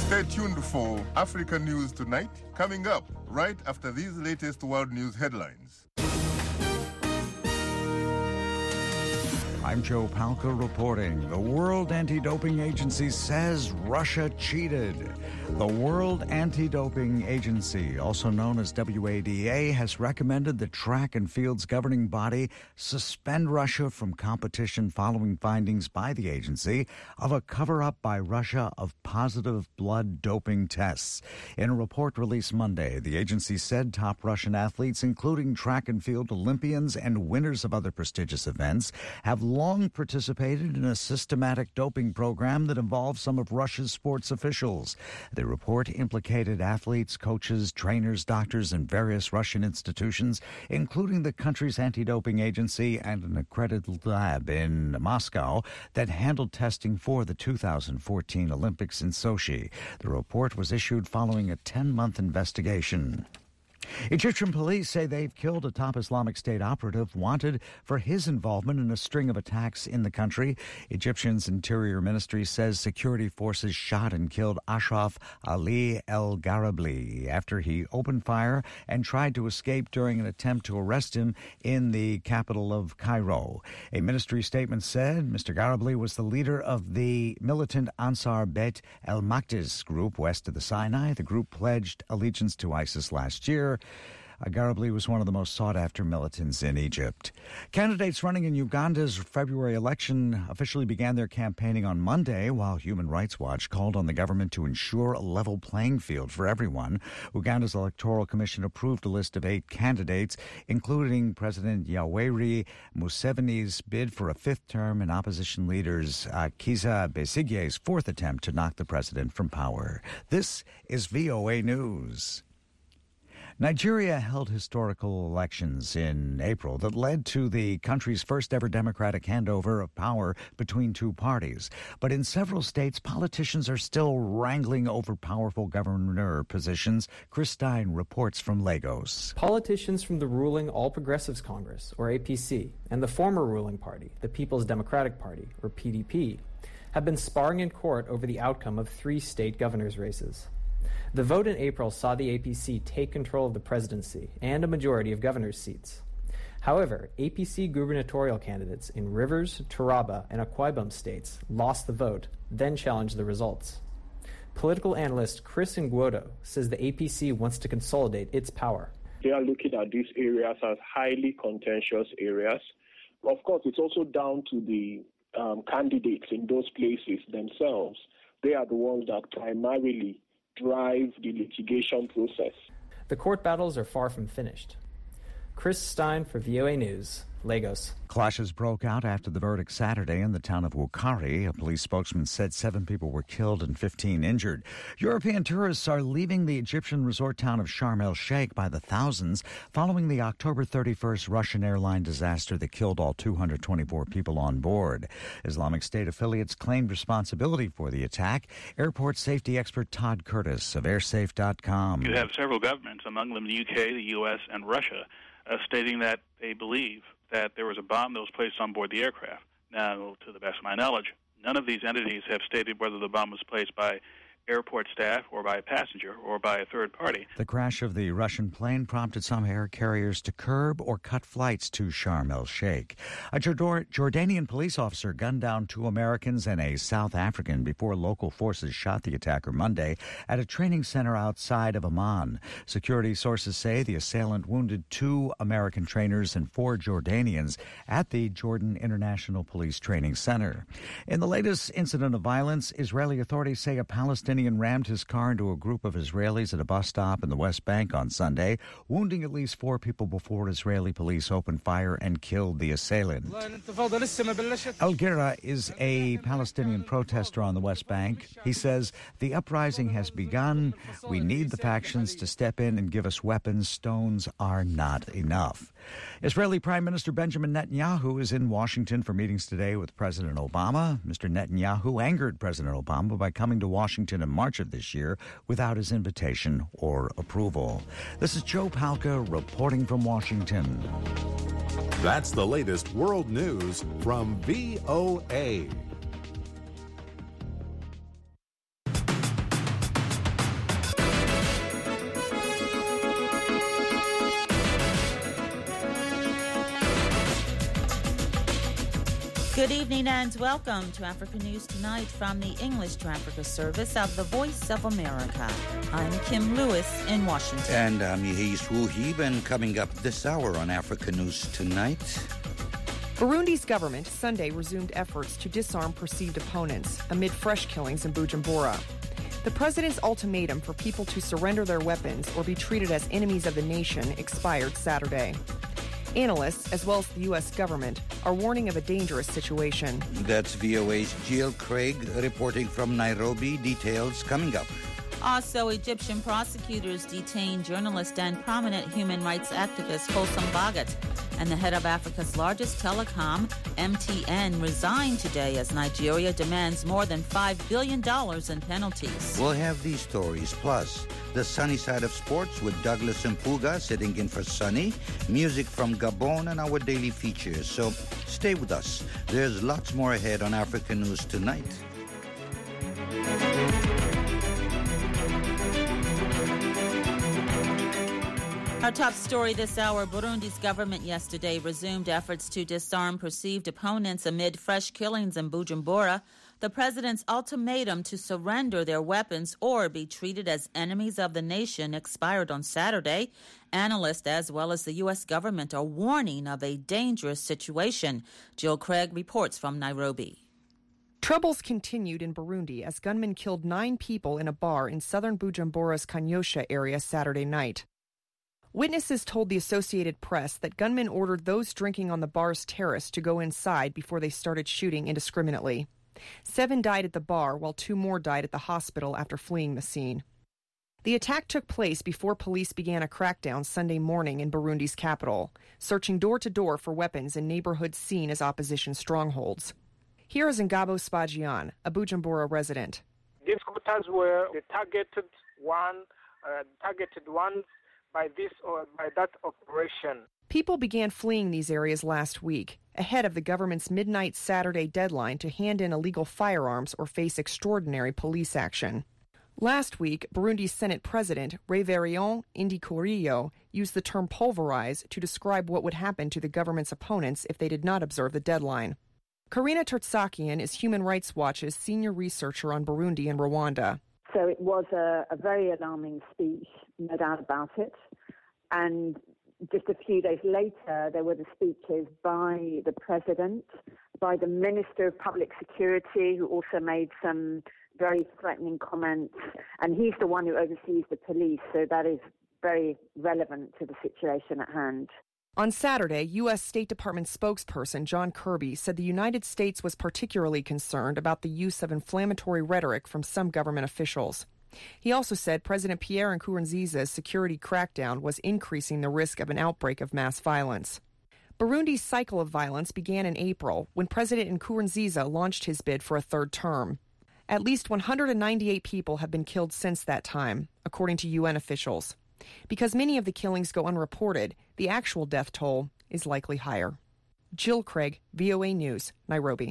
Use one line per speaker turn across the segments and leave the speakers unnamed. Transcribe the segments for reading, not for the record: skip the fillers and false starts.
Stay tuned for Africa News Tonight, coming up right after these latest world news headlines.
I'm Joe Palca reporting. The World Anti-Doping Agency says Russia cheated. The World Anti-Doping Agency, also known as WADA, has recommended the track and field's governing body suspend Russia from competition following findings by the agency of a cover-up by Russia of positive blood doping tests. In a report released Monday, the agency said top Russian athletes, including track and field Olympians and winners of other prestigious events, have long participated in a systematic doping program that involves some of Russia's sports officials. The report implicated athletes, coaches, trainers, doctors, and various Russian institutions, including the country's anti-doping agency and an accredited lab in Moscow that handled testing for the 2014 Olympics in Sochi. The report was issued following a 10-month investigation. Egyptian police say they've killed a top Islamic State operative wanted for his involvement in a string of attacks in the country. Egyptian's Interior Ministry says security forces shot and killed Ashraf Ali El Garabli after he opened fire and tried to escape during an attempt to arrest him in the capital of Cairo. A ministry statement said Mr. Garabli was the leader of the militant Ansar Bet El Makdis group west of the Sinai. The group pledged allegiance to ISIS last year. Garabli was one of the most sought-after militants in Egypt. Candidates running in Uganda's February election officially began their campaigning on Monday, while Human Rights Watch called on the government to ensure a level playing field for everyone. Uganda's Electoral Commission approved a list of 8 candidates, including President Yoweri Museveni's bid for a 5th term and opposition leaders Kizza Besigye's 4th attempt to knock the president from power. This is VOA News. Nigeria held historical elections in April that led to the country's first-ever democratic handover of power between two parties. But in several states, politicians are still wrangling over powerful governor positions. Chris Stein reports from Lagos.
Politicians from the ruling All Progressives Congress, or APC, and the former ruling party, the People's Democratic Party, or PDP, have been sparring in court over the outcome of 3 state governors' races. The vote in April saw the APC take control of the presidency and a majority of governor's seats. However, APC gubernatorial candidates in Rivers, Taraba, and Akwa Ibom states lost the vote, then challenged the results. Political analyst Chris Ngwodo says the APC wants to consolidate its power.
They are looking at these areas as highly contentious areas. Of course, it's also down to the candidates in those places themselves. They are the ones that primarily drive the litigation process.
The court battles are far from finished. Chris Stein for VOA News, Lagos.
Clashes broke out after the verdict Saturday in the town of Wukari. A police spokesman said 7 people were killed and 15 injured. European tourists are leaving the Egyptian resort town of Sharm el-Sheikh by the thousands following the October 31st Russian airline disaster that killed all 224 people on board. Islamic State affiliates claimed responsibility for the attack. Airport safety expert Todd Curtis of airsafe.com.
You have several governments, among them the UK, the US, and Russia, stating that they believe that there was a bomb that was placed on board the aircraft. Now, to the best of my knowledge, none of these entities have stated whether the bomb was placed by airport staff or by a passenger or by a third party.
The crash of the Russian plane prompted some air carriers to curb or cut flights to Sharm el-Sheikh. A Jordanian police officer gunned down 2 Americans and a South African before local forces shot the attacker Monday at a training center outside of Amman. Security sources say the assailant wounded 2 American trainers and 4 Jordanians at the Jordan International Police Training Center. In the latest incident of violence, Israeli authorities say a Palestinian rammed his car into a group of Israelis at a bus stop in the West Bank on Sunday, wounding at least 4 people before Israeli police opened fire and killed the assailant. Al Gira is a Palestinian protester on the West Bank. He says, "The uprising has begun. We need the factions to step in and give us weapons. Stones are not enough." Israeli Prime Minister Benjamin Netanyahu is in Washington for meetings today with President Obama. Mr. Netanyahu angered President Obama by coming to Washington in March of this year without his invitation or approval. This is Joe Palca reporting from Washington.
That's the latest world news from VOA.
Good evening and welcome to Africa News Tonight from the English to Africa service of the Voice of America. I'm Kim Lewis in Washington.
And I'm Yehis Wuhib, and coming up this hour on Africa News Tonight.
Burundi's government Sunday resumed efforts to disarm perceived opponents amid fresh killings in Bujumbura. The president's ultimatum for people to surrender their weapons or be treated as enemies of the nation expired Saturday. Analysts, as well as the U.S. government, are warning of a dangerous situation.
That's VOA's Jill Craig reporting from Nairobi. Details coming up.
Also, Egyptian prosecutors detained journalist and prominent human rights activist Hossam Bagat. And the head of Africa's largest telecom, MTN, resigned today as Nigeria demands more than $5 billion in penalties.
We'll have these stories, plus the sunny side of sports with Douglas Mpuga sitting in for Sunny, music from Gabon, and our daily features. So stay with us. There's lots more ahead on Africa News Tonight.
Our top story this hour, Burundi's government yesterday resumed efforts to disarm perceived opponents amid fresh killings in Bujumbura. The president's ultimatum to surrender their weapons or be treated as enemies of the nation expired on Saturday. Analysts, as well as the U.S. government, are warning of a dangerous situation. Jill Craig reports from Nairobi.
Troubles continued in Burundi as gunmen killed 9 people in a bar in southern Bujumbura's Kanyosha area Saturday night. Witnesses told the Associated Press that gunmen ordered those drinking on the bar's terrace to go inside before they started shooting indiscriminately. 7 died at the bar, while 2 more died at the hospital after fleeing the scene. The attack took place before police began a crackdown Sunday morning in Burundi's capital, searching door to door for weapons in neighborhoods seen as opposition strongholds. Here is Ngabo Spajian, a Bujumbura resident.
These scooters were the targeted ones by this or by that operation.
People began fleeing these areas last week, ahead of the government's midnight Saturday deadline to hand in illegal firearms or face extraordinary police action. Last week, Burundi's Senate President, Révérend Ndikurio, used the term pulverize to describe what would happen to the government's opponents if they did not observe the deadline. Karina Tertsakian is Human Rights Watch's senior researcher on Burundi and Rwanda.
So it was a very alarming speech, no doubt about it. And just a few days later, there were the speeches by the president, by the Minister of Public Security, who also made some very threatening comments. And he's the one who oversees the police, so that is very relevant to the situation at hand.
On Saturday, U.S. State Department spokesperson John Kirby said the United States was particularly concerned about the use of inflammatory rhetoric from some government officials. He also said President Pierre Nkurunziza's security crackdown was increasing the risk of an outbreak of mass violence. Burundi's cycle of violence began in April when President Nkurunziza launched his bid for a third term. At least 198 people have been killed since that time, according to UN officials. Because many of the killings go unreported, the actual death toll is likely higher. Jill Craig, VOA News, Nairobi.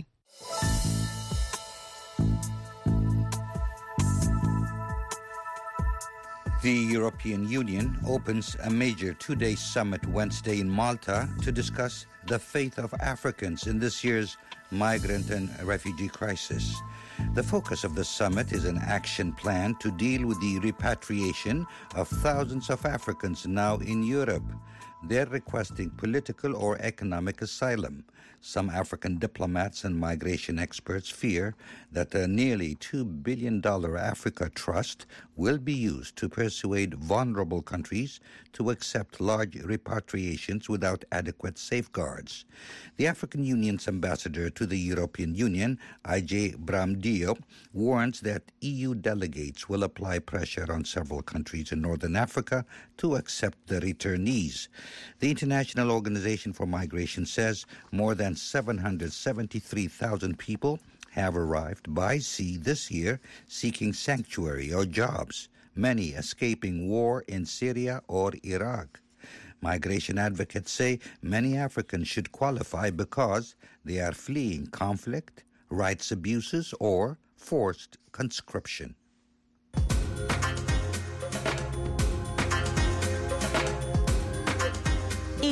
The European Union opens a major 2-day summit Wednesday in Malta to discuss the fate of Africans in this year's migrant and refugee crisis. The focus of the summit is an action plan to deal with the repatriation of thousands of Africans now in Europe. They're requesting political or economic asylum. Some African diplomats and migration experts fear that a nearly $2 billion Africa Trust will be used to persuade vulnerable countries to accept large repatriations without adequate safeguards. The African Union's ambassador to the European Union, IJ Bramdio, warns that EU delegates will apply pressure on several countries in Northern Africa to accept the returnees. The International Organization for Migration says more than 773,000 people have arrived by sea this year seeking sanctuary or jobs, many escaping war in Syria or Iraq. Migration advocates say many Africans should qualify because they are fleeing conflict, rights abuses, or forced conscription.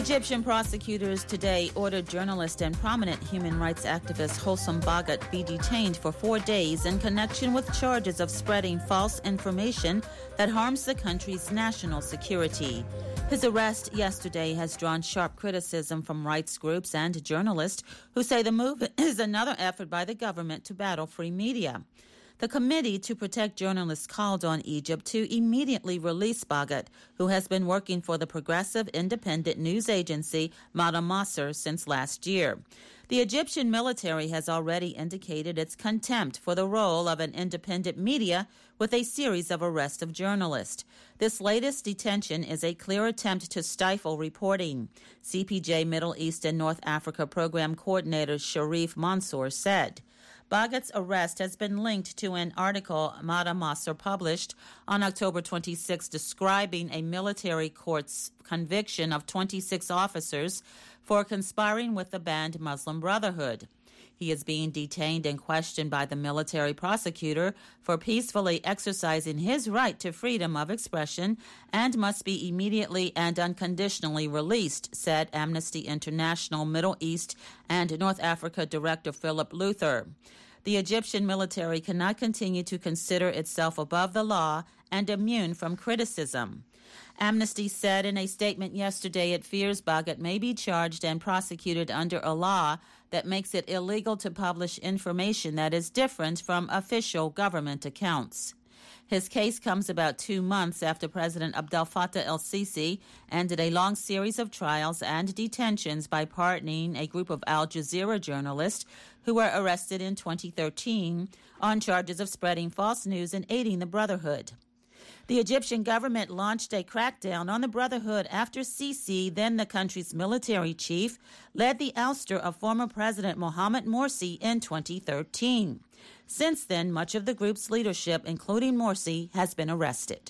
Egyptian prosecutors today ordered journalist and prominent human rights activist Hosam Bagat be detained for 4 days in connection with charges of spreading false information that harms the country's national security. His arrest yesterday has drawn sharp criticism from rights groups and journalists who say the move is another effort by the government to battle free media. The Committee to Protect Journalists called on Egypt to immediately release Bagat, who has been working for the progressive independent news agency Mada Masr since last year. The Egyptian military has already indicated its contempt for the role of an independent media with a series of arrests of journalists. This latest detention is a clear attempt to stifle reporting. CPJ Middle East and North Africa Program Coordinator Sharif Mansour said. Bagat's arrest has been linked to an article Mada Masr published on October 26 describing a military court's conviction of 26 officers for conspiring with the banned Muslim Brotherhood. He is being detained and questioned by the military prosecutor for peacefully exercising his right to freedom of expression and must be immediately and unconditionally released, said Amnesty International Middle East and North Africa Director Philip Luther. The Egyptian military cannot continue to consider itself above the law and immune from criticism. Amnesty said in a statement yesterday it fears Bagat may be charged and prosecuted under a law that makes it illegal to publish information that is different from official government accounts. His case comes about 2 months after President Abdel Fattah el-Sisi ended a long series of trials and detentions by pardoning a group of Al Jazeera journalists who were arrested in 2013 on charges of spreading false news and aiding the Brotherhood. The Egyptian government launched a crackdown on the Brotherhood after Sisi, then the country's military chief, led the ouster of former President Mohamed Morsi in 2013. Since then, much of the group's leadership, including Morsi, has been arrested.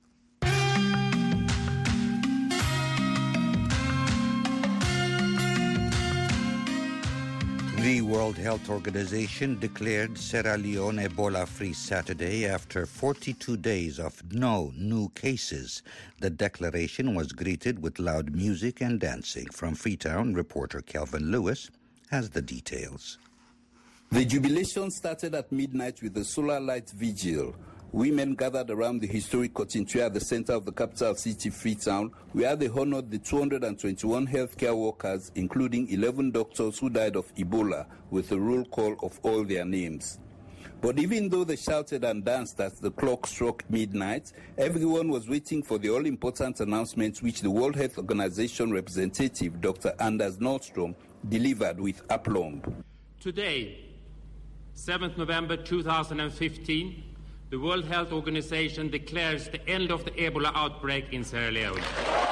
The World Health Organization declared Sierra Leone Ebola-free Saturday after 42 days of no new cases. The declaration was greeted with loud music and dancing. From Freetown, reporter Kelvin Lewis has the details.
The jubilation started at midnight with the solar light vigil. Women gathered around the historic Cotintua at the center of the capital city, Freetown, where they honored the 221 healthcare workers, including 11 doctors who died of Ebola, with a roll call of all their names. But even though they shouted and danced as the clock struck midnight, everyone was waiting for the all-important announcement which the World Health Organization representative, Dr. Anders Nordstrom, delivered with aplomb.
Today, 7th November 2015, the World Health Organization declares the end of the Ebola outbreak in Sierra Leone.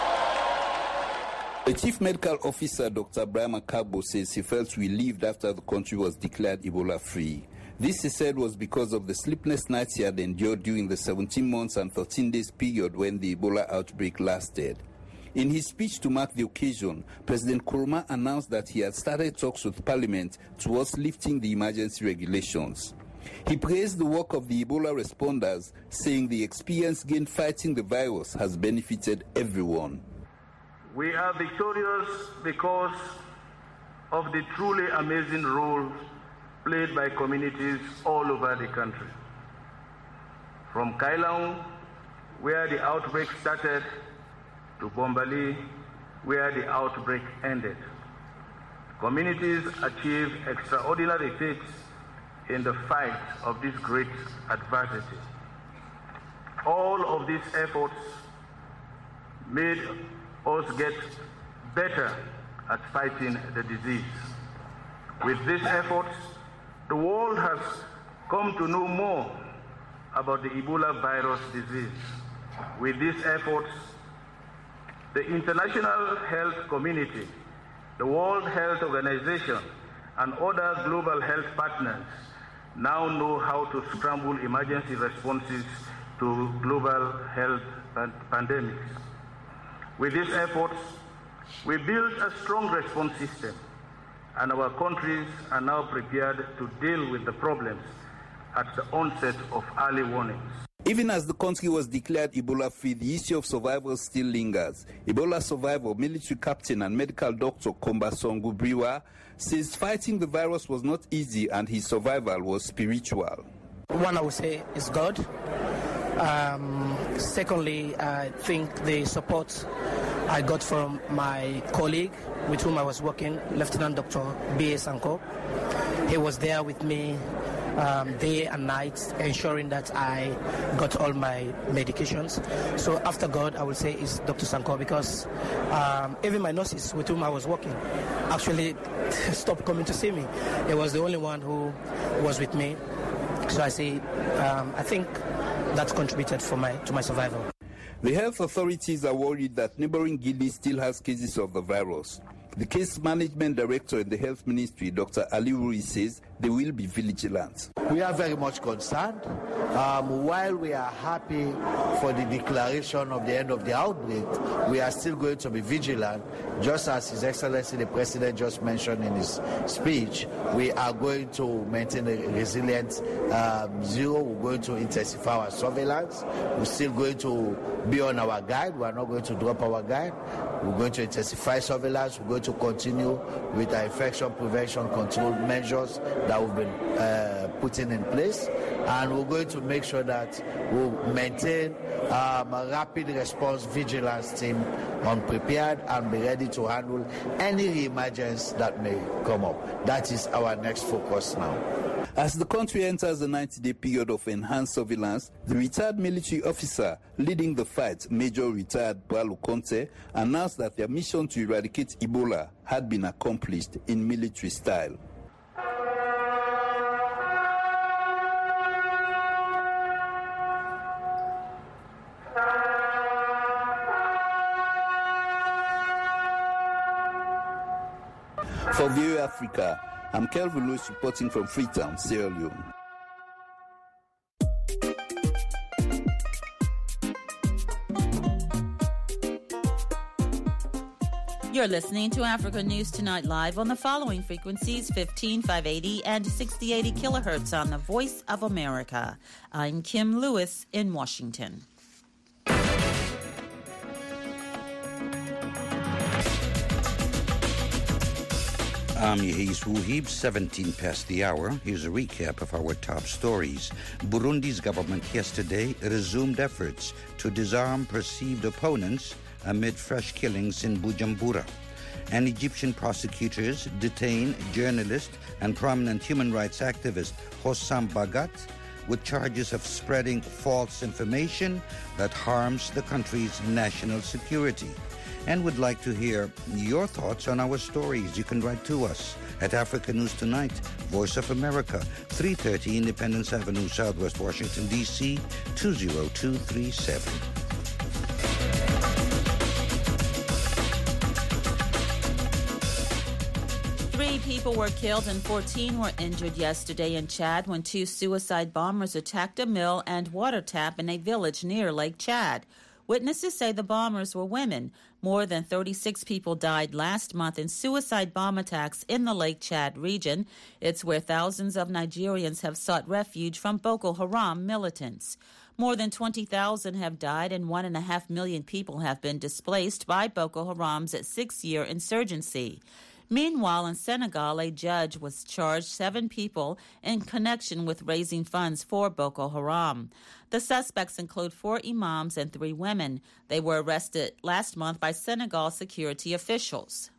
The Chief Medical Officer, Dr. Brian Makabo, says he felt relieved after the country was declared Ebola-free. This, he said, was because of the sleepless nights he had endured during the 17 months and 13 days period when the Ebola outbreak lasted. In his speech to mark the occasion, President Nkrumah announced that he had started talks with Parliament towards lifting the emergency regulations. He praised the work of the Ebola responders, saying the experience gained fighting the virus has benefited everyone.
We are victorious because of the truly amazing role played by communities all over the country. From Kailaung, where the outbreak started, to Bombali, where the outbreak ended. Communities achieved extraordinary feats in the fight of this great adversity. All of these efforts made us get better at fighting the disease. With these efforts, the world has come to know more about the Ebola virus disease. With these efforts, the international health community, the World Health Organization, and other global health partners now know how to scramble emergency responses to global health pandemics. With these efforts, we built a strong response system, and our countries are now prepared to deal with the problems at the onset of early warnings.
Even as the country was declared Ebola-free, the issue of survival still lingers. Ebola survivor, military captain and medical doctor Komba Songubriwa says fighting the virus was not easy and his survival was spiritual.
One, I would say, is God. Secondly, I think the support I got from my colleague with whom I was working, Lieutenant Dr. B.A. Sanko. He was there with me day and night, ensuring that I got all my medications. So after God, I would say is Dr. Sanko, because even my nurses with whom I was working actually stopped coming to see me. He was the only one who was with me. So I say, I think that contributed to my survival.
The health authorities are worried that neighboring Guinea still has cases of the virus. The case management director in the health ministry, Dr. Ali Rui, says they will be vigilant.
We are very much concerned. While we are happy for the declaration of the end of the outbreak, we are still going to be vigilant. Just as His Excellency the President just mentioned in his speech, we are going to maintain a resilient zero. We're going to intensify our surveillance. We're still going to be on our guide. We are not going to drop our guide. We're going to intensify surveillance. We're going to continue with our infection prevention control measures that we've been putting in place, and we're going to make sure that we'll maintain a rapid response vigilance team unprepared and be ready to handle any re-emergence that may come up. That is our next focus now.
As the country enters a 90-day period of enhanced surveillance, the retired military officer leading the fight, Major Retired Balu Conte, announced that their mission to eradicate Ebola had been accomplished in military style. For VOA Africa, I'm Kelvin Lewis reporting from Freetown, Sierra Leone.
You're listening to Africa News Tonight live on the following frequencies: 15580 and 6080 kilohertz on the Voice of America. I'm Kim Lewis in Washington.
I'm Yehis Wuhib, 17 past the hour. Here's a recap of our top stories. Burundi's government yesterday resumed efforts to disarm perceived opponents amid fresh killings in Bujumbura. And Egyptian prosecutors detain journalist and prominent human rights activist Hossam Bagat with charges of spreading false information that harms the country's national security. And would like to hear your thoughts on our stories. You can write to us at Africa News Tonight, Voice of America, 330 Independence Avenue, Southwest Washington, D.C., 20237.
Three people were killed and 14 were injured yesterday in Chad when two suicide bombers attacked a mill and water tap in a village near Lake Chad. Witnesses say the bombers were women. More than 36 people died last month in suicide bomb attacks in the Lake Chad region. It's where thousands of Nigerians have sought refuge from Boko Haram militants. More than 20,000 have died and 1.5 million people have been displaced by Boko Haram's 6-year insurgency. Meanwhile, in Senegal, a judge was charged 7 people in connection with raising funds for Boko Haram. The suspects include 4 imams and 3 women. They were arrested last month by Senegal security officials.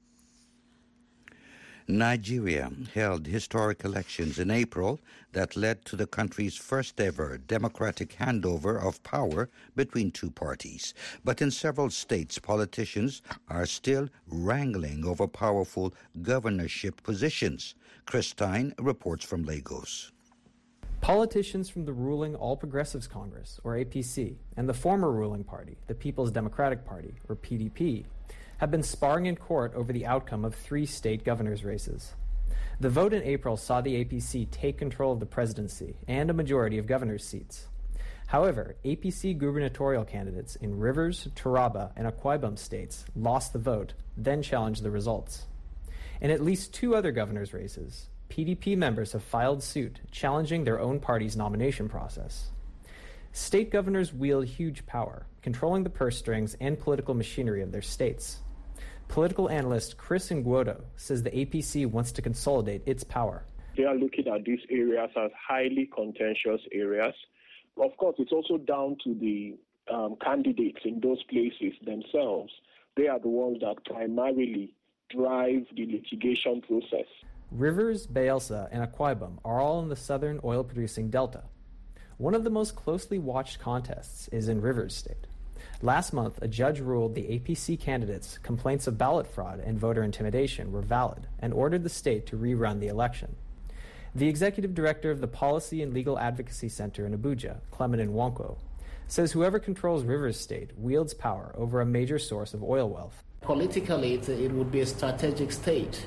Nigeria held historic elections in April that led to the country's first-ever democratic handover of power between two parties. But in several states, politicians are still wrangling over powerful governorship positions. Chris Stein reports from Lagos.
Politicians from the ruling All Progressives Congress, or APC, and the former ruling party, the People's Democratic Party, or PDP, have been sparring in court over the outcome of 3 state governors' races. The vote in April saw the APC take control of the presidency and a majority of governors' seats. However, APC gubernatorial candidates in Rivers, Taraba, and Akwa Ibom states lost the vote, then challenged the results. In at least 2 other governors' races, PDP members have filed suit challenging their own party's nomination process. State governors wield huge power, controlling the purse strings and political machinery of their states. Political analyst Chris Nguodo says the APC wants to consolidate its power.
They are looking at these areas as highly contentious areas. Of course, it's also down to the candidates in those places themselves. They are the ones that primarily drive the litigation process.
Rivers, Bayelsa, and Akwa Ibom are all in the southern oil-producing delta. One of the most closely watched contests is in Rivers State. Last month, a judge ruled the APC candidates' complaints of ballot fraud and voter intimidation were valid and ordered the state to rerun the election. The executive director of the Policy and Legal Advocacy Center in Abuja, Clement Nwankwo, says whoever controls Rivers State wields power over a major source of oil wealth.
Politically, it would be a strategic state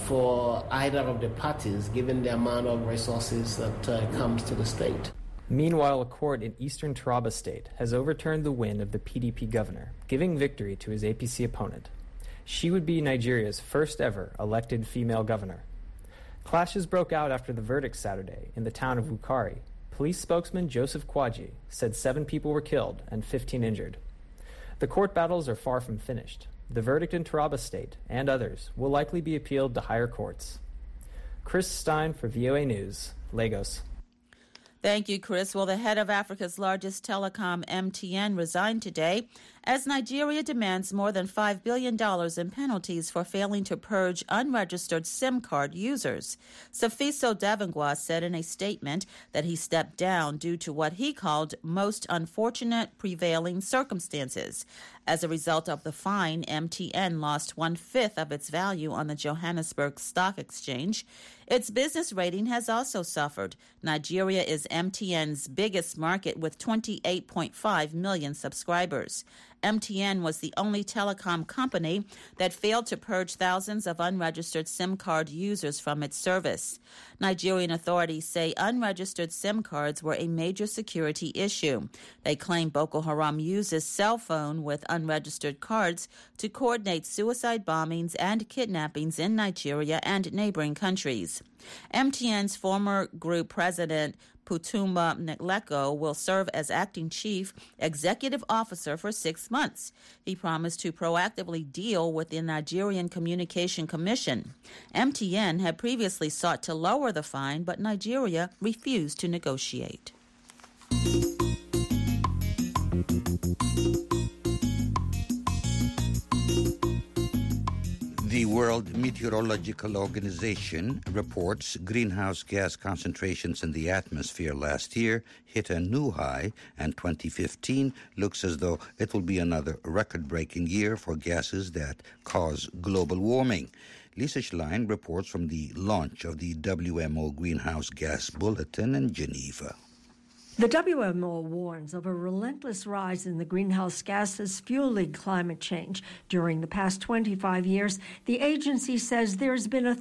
for either of the parties, given the amount of resources that comes to the state.
Meanwhile, a court in eastern Taraba State has overturned the win of the PDP governor, giving victory to his APC opponent. She would be Nigeria's first ever elected female governor. Clashes broke out after the verdict Saturday in the town of Wukari. Police spokesman Joseph Kwaji said 7 people were killed and 15 injured. The court battles are far from finished. The verdict in Taraba State and others will likely be appealed to higher courts. Chris Stein for VOA News, Lagos.
Thank you, Chris. Well, the head of Africa's largest telecom, MTN, resigned today as Nigeria demands more than $5 billion in penalties for failing to purge unregistered SIM card users. Safiso Davangwa said in a statement that he stepped down due to what he called most unfortunate prevailing circumstances. As a result of the fine, MTN lost 1/5 of its value on the Johannesburg Stock Exchange. Its business rating has also suffered. Nigeria is MTN's biggest market with 28.5 million subscribers. MTN was the only telecom company that failed to purge thousands of unregistered SIM card users from its service. Nigerian authorities say unregistered SIM cards were a major security issue. They claim Boko Haram uses cell phone with unregistered cards to coordinate suicide bombings and kidnappings in Nigeria and neighboring countries. MTN's former group president, Putumba Nhleko, will serve as acting chief executive officer for 6 months. He promised to proactively deal with the Nigerian Communication Commission. MTN had previously sought to lower the fine, but Nigeria refused to negotiate.
The World Meteorological Organization reports greenhouse gas concentrations in the atmosphere last year hit a new high, and 2015 looks as though it will be another record-breaking year for gases that cause global warming. Lisa Schlein reports from the launch of the WMO Greenhouse Gas Bulletin in Geneva.
The WMO warns of a relentless rise in the greenhouse gases fueling climate change. During the past 25 years, the agency says there's been a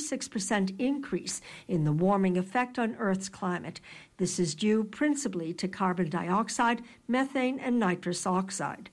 36% increase in the warming effect on Earth's climate. This is due principally to carbon dioxide, methane, and nitrous oxide.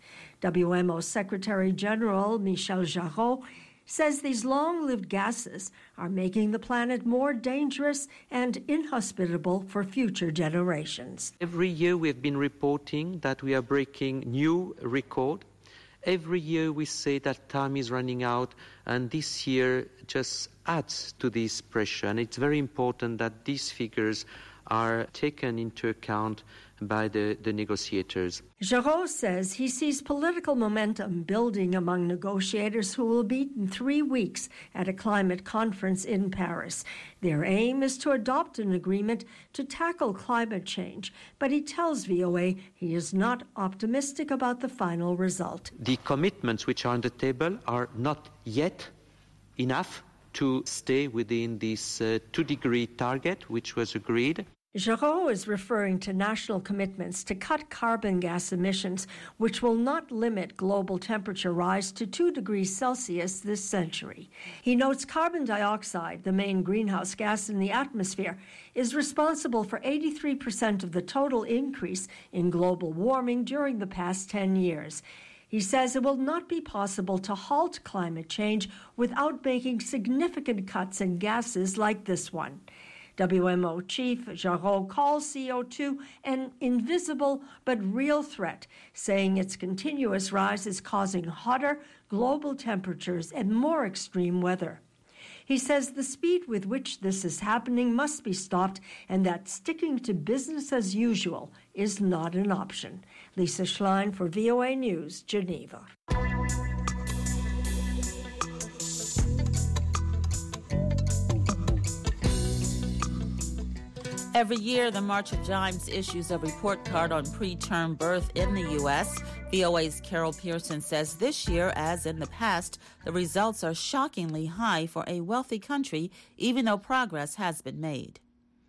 WMO Secretary General Michel Jarraud says these long-lived gases are making the planet more dangerous and inhospitable for future generations.
Every year we have been reporting that we are breaking new record. Every year we say that time is running out, and this year just adds to this pressure. And it's very important that these figures are taken into account by the negotiators.
Jarraud says he sees political momentum building among negotiators who will meet in 3 weeks at a climate conference in Paris. Their aim is to adopt an agreement to tackle climate change, but he tells VOA he is not optimistic about the final result.
The commitments which are on the table are not yet enough to stay within this 2-degree target which was agreed.
Jarraud is referring to national commitments to cut carbon gas emissions, which will not limit global temperature rise to 2 degrees Celsius this century. He notes carbon dioxide, the main greenhouse gas in the atmosphere, is responsible for 83% of the total increase in global warming during the past 10 years. He says it will not be possible to halt climate change without making significant cuts in gases like this one. WMO chief Jarreau calls CO2 an invisible but real threat, saying its continuous rise is causing hotter global temperatures and more extreme weather. He says the speed with which this is happening must be stopped and that sticking to business as usual is not an option. Lisa Schlein for VOA News, Geneva.
Every year, the March of Dimes issues a report card on preterm birth in the U.S. VOA's Carol Pearson says this year, as in the past, the results are shockingly high for a wealthy country, even though progress has been made.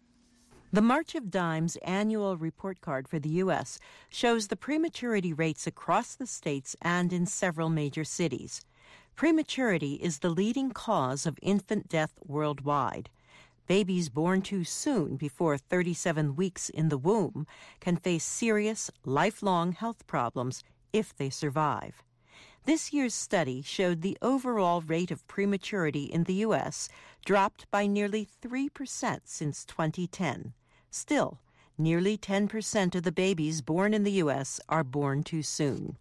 The March of Dimes annual report card for the U.S. shows the prematurity rates across the states and in several major cities. Prematurity is the leading cause of infant death worldwide. Babies born too soon, before 37 weeks in the womb, can face serious, lifelong health problems if they survive. This year's study showed the overall rate of prematurity in the U.S. dropped by nearly 3% since 2010. Still, nearly 10% of the babies born in the U.S. are born too soon.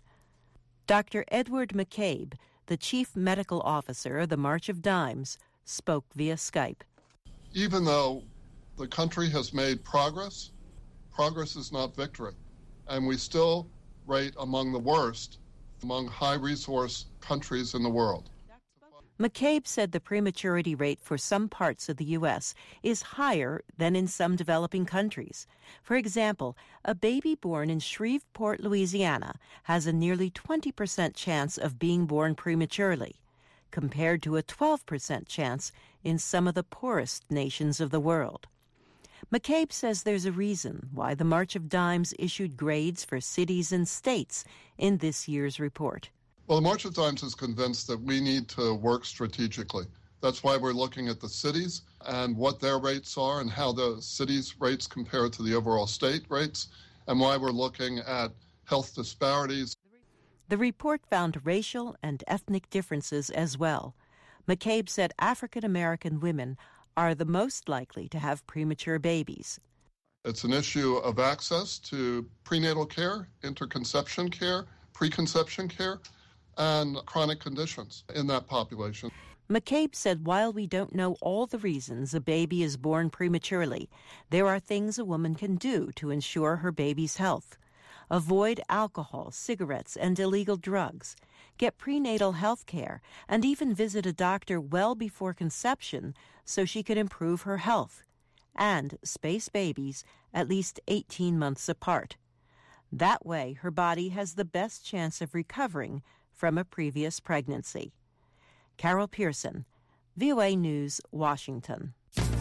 Dr. Edward McCabe, the chief medical officer of the March of Dimes, spoke via Skype.
Even though the country has made progress, progress is not victory. And we still rate among the worst among high-resource countries in the world.
McCabe said the prematurity rate for some parts of the U.S. is higher than in some developing countries. For example, a baby born in Shreveport, Louisiana, has a nearly 20% chance of being born prematurely, compared to a 12% chance in some of the poorest nations of the world. McCabe says there's a reason why the March of Dimes issued grades for cities and states in this year's report.
Well, the March of Dimes is convinced that we need to work strategically. That's why we're looking at the cities and what their rates are and how the cities' rates compare to the overall state rates, and why we're looking at health disparities.
The report found racial and ethnic differences as well. McCabe said African American women are the most likely to have premature babies.
It's an issue of access to prenatal care, interconception care, preconception care, and chronic conditions in that population.
McCabe said while we don't know all the reasons a baby is born prematurely, there are things a woman can do to ensure her baby's health. Avoid alcohol, cigarettes, and illegal drugs. Get prenatal health care, and even visit a doctor well before conception so she can improve her health. And space babies at least 18 months apart. That way, her body has the best chance of recovering from a previous pregnancy. Carol Pearson, VOA News, Washington.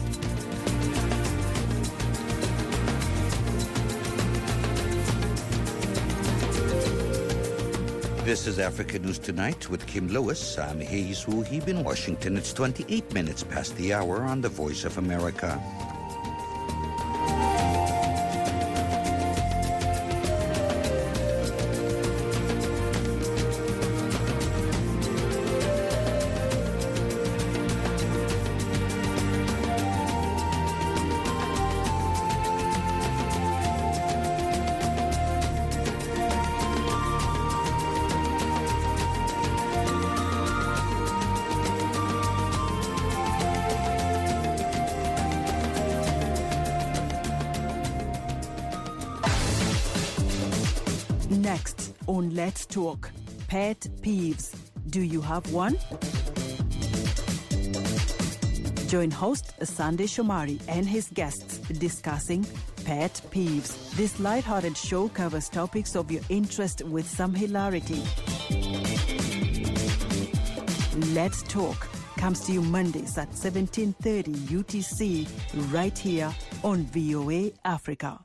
This is Africa News Tonight with Kim Lewis. I'm Hayes Wuhib in Washington. It's 28 minutes past the hour on the Voice of America.
Next on Let's Talk, pet peeves. Do you have one? Join host Sandy Shomari and his guests discussing pet peeves. This lighthearted show covers topics of your interest with some hilarity. Let's Talk comes to you Mondays at 17:30 UTC right here on VOA Africa.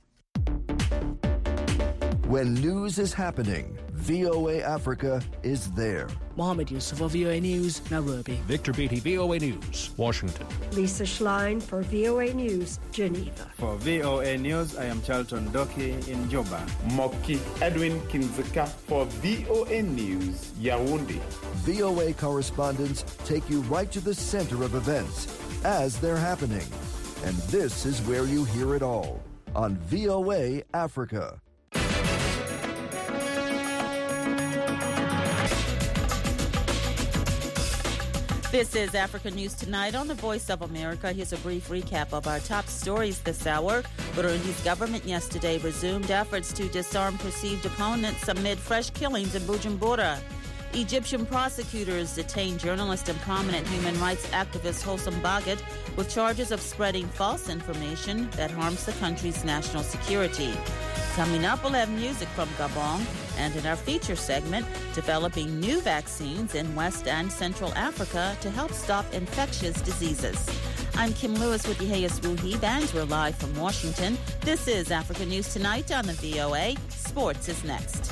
When news is happening, VOA Africa is there.
Mohammed Yusuf of VOA News, Nairobi.
Victor Beatty, VOA News, Washington.
Lisa Schlein for VOA News, Geneva.
For VOA News, I am Charlton Doki in Juba.
Moki Edwin Kinzeka for VOA News, Yaoundé.
VOA correspondents take you right to the center of events as they're happening. And this is where you hear it all on VOA Africa.
This is Africa News Tonight on the Voice of America. Here's a brief recap of our top stories this hour. Burundi's government yesterday resumed efforts to disarm perceived opponents amid fresh killings in Bujumbura. Egyptian prosecutors detained journalist and prominent human rights activist Hossam Bagat with charges of spreading false information that harms the country's national security. Coming up, we'll have music from Gabon, and in our feature segment, developing new vaccines in West and Central Africa to help stop infectious diseases. I'm Kim Lewis with Yehias Ruhib, and we're live from Washington. This is Africa News Tonight on the VOA. Sports is next.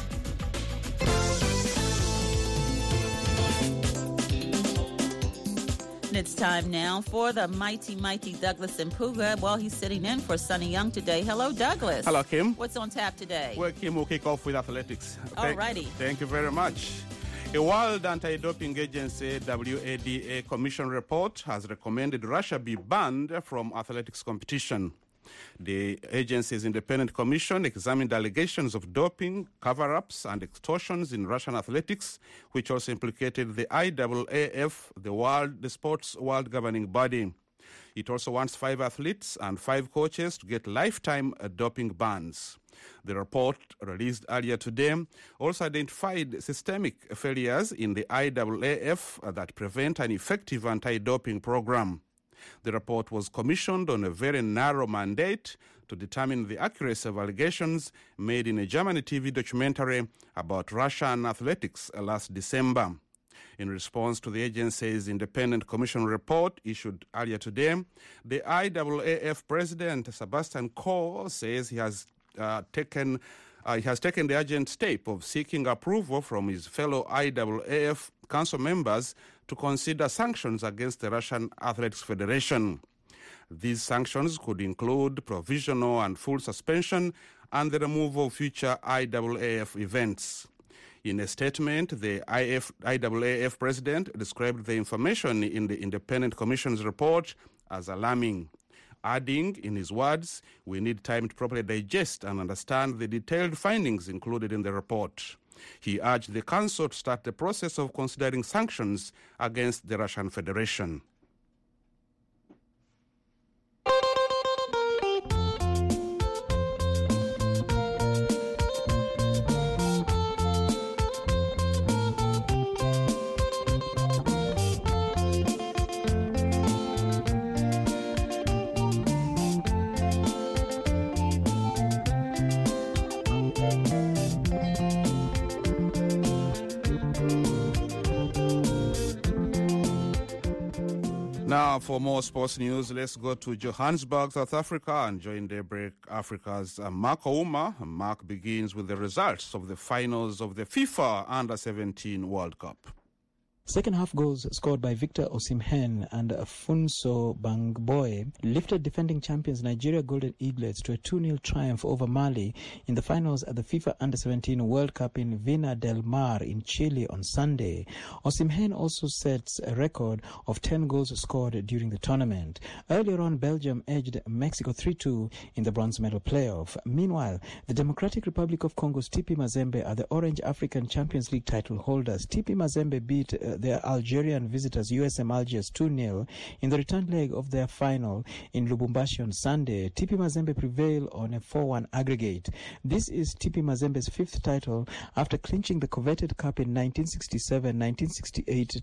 And it's time now for the mighty Douglas Mpuga. Well, he's sitting in for Sonny Young today. Hello, Douglas.
Hello, Kim.
What's on tap today?
Well, Kim, we'll kick off with athletics.
All righty.
Thank you very much. A World Anti-Doping Agency, WADA, commission report has recommended Russia be banned from athletics competition. The agency's independent commission examined allegations of doping, cover-ups, and extortions in Russian athletics, which also implicated the IAAF, the sport's world governing body. It also wants 5 athletes and 5 coaches to get lifetime doping bans. The report, released earlier today, also identified systemic failures in the IAAF that prevent an effective anti-doping program. The report was commissioned on a very narrow mandate to determine the accuracy of allegations made in a German TV documentary about Russian athletics last December. In response to the agency's independent commission report issued earlier today, the IAAF president, Sebastian Coe, says he has taken the urgent step of seeking approval from his fellow IAAF council members to consider sanctions against the Russian Athletics Federation. These sanctions could include provisional and full suspension and the removal of future IAAF events. In a statement, the IAAF president described the information in the Independent Commission's report as alarming, adding, in his words, "We need time to properly digest and understand the detailed findings included in the report." He urged the Council to start the process of considering sanctions against the Russian Federation. Now, for more sports news, let's go to Johannesburg, South Africa, and join Daybreak Africa's Mark Ouma. Mark begins with the results of the finals of the FIFA Under-17 World Cup.
Second half goals scored by Victor Osimhen and Funso Bangboe lifted defending champions Nigeria Golden Eaglets to a 2-0 triumph over Mali in the finals at the FIFA Under-17 World Cup in Vina del Mar in Chile on Sunday. Osimhen also sets a record of 10 goals scored during the tournament. Earlier on, Belgium edged Mexico 3-2 in the bronze medal playoff. Meanwhile, the Democratic Republic of Congo's TP Mazembe are the Orange African Champions League title holders. TP Mazembe beat their Algerian visitors USM Algiers 2-0 in the return leg of their final in Lubumbashi on Sunday. TP Mazembe prevailed on a 4-1 aggregate. This is TP Mazembe's 5th title after clinching the coveted cup in 1967, 1968,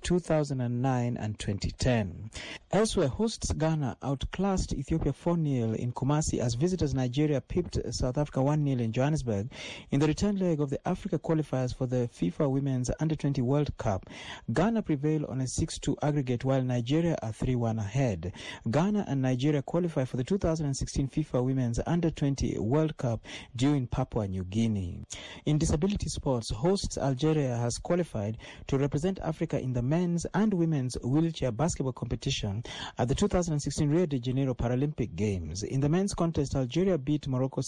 2009 and 2010. Elsewhere, hosts Ghana outclassed Ethiopia 4-0 in Kumasi as visitors Nigeria pipped South Africa 1-0 in Johannesburg in the return leg of the Africa qualifiers for the FIFA Women's Under-20 World Cup. Ghana prevailed on a 6-2 aggregate while Nigeria are 3-1 ahead. Ghana and Nigeria qualify for the 2016 FIFA Women's Under-20 World Cup due in Papua New Guinea. In disability sports, hosts Algeria has qualified to represent Africa in the men's and women's wheelchair basketball competition at the 2016 Rio de Janeiro Paralympic Games. In the men's contest, Algeria beat Morocco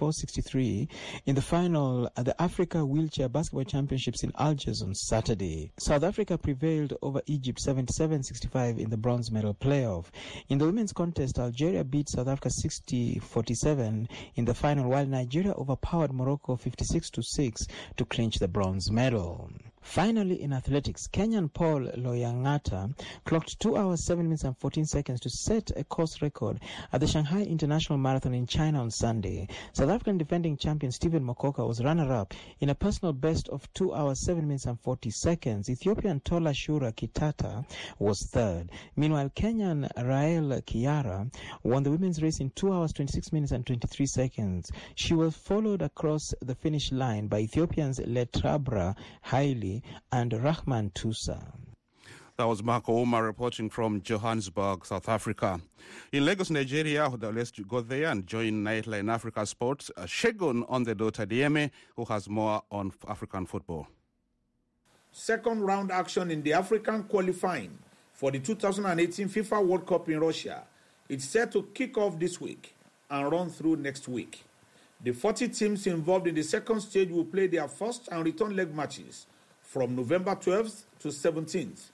74-63 in the final at the Africa Wheelchair Basketball Championships in Algiers on Saturday. South Africa prevailed over Egypt 77-65 in the bronze medal playoff. In the women's contest, Algeria beat South Africa 60-47 in the final, while Nigeria overpowered Morocco 56-6 to clinch the bronze medal. Finally, in athletics, Kenyan Paul Loyangata clocked 2 hours, 7 minutes and 14 seconds to set a course record at the Shanghai International Marathon in China on Sunday. South African defending champion Stephen Mokoka was runner-up in a personal best of 2 hours, 7 minutes and 40 seconds. Ethiopian Tola Shura Kitata was third. Meanwhile, Kenyan Rael Kiara won the women's race in 2 hours, 26 minutes and 23 seconds. She was followed across the finish line by Ethiopians Letrabra Haile and Rahman Tusa.
That was Marco Omar reporting from Johannesburg, South Africa. In Lagos, Nigeria, let's go there and join Nightline Africa Sports. Shegun on the Dota Dieme, who has more on African football.
Second round action in the African qualifying for the 2018 FIFA World Cup in Russia. It's set to kick off this week and run through next week. The 40 teams involved in the second stage will play their first and return leg matches from November 12th to 17th,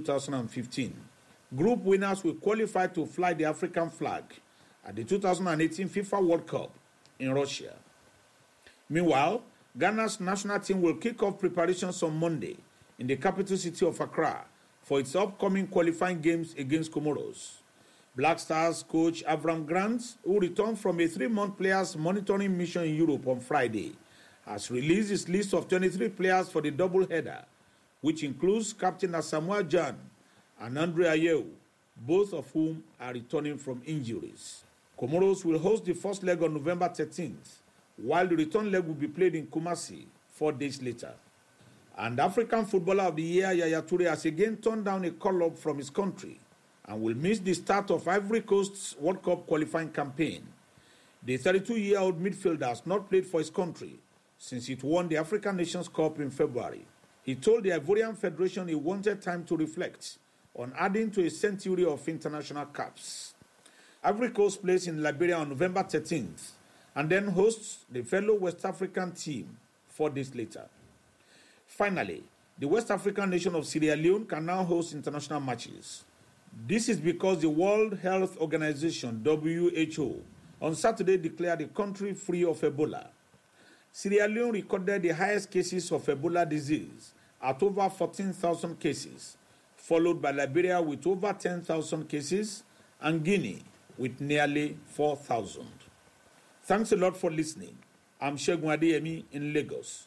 2015. Group winners will qualify to fly the African flag at the 2018 FIFA World Cup in Russia. Meanwhile, Ghana's national team will kick off preparations on Monday in the capital city of Accra for its upcoming qualifying games against Comoros. Black Stars coach Avram Grant, who returned from a 3-month players monitoring mission in Europe on Friday, has released his list of 23 players for the double-header, which includes Captain Asamoah Gyan and Andre Ayew, both of whom are returning from injuries. Comoros will host the first leg on November 13th, while the return leg will be played in Kumasi 4 days later. And African Footballer of the Year Yaya Toure has again turned down a call-up from his country and will miss the start of Ivory Coast's World Cup qualifying campaign. The 32-year-old midfielder has not played for his country since it won the African Nations Cup in February. He told the Ivorian Federation he wanted time to reflect on adding to a century of international caps. Ivory Coast plays in Liberia on November 13th and then hosts the fellow West African team 4 days later. Finally, the West African nation of Sierra Leone can now host international matches. This is because the World Health Organization, WHO, on Saturday declared the country free of Ebola. Sierra Leone recorded the highest cases of Ebola disease at over 14,000 cases, followed by Liberia with over 10,000 cases and Guinea with nearly 4,000. Thanks a lot for listening. I'm Shegun Adeyemi in Lagos.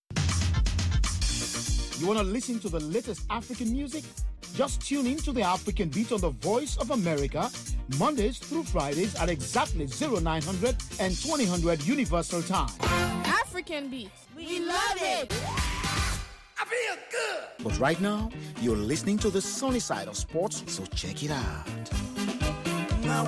You want to listen to the latest African music? Just tune in to the African Beat on the Voice of America, Mondays through Fridays at exactly 0900 and 2000 Universal Time.
African Beat. We love it.
I feel good. But right now, you're listening to the sunny side of sports, so check it out. Now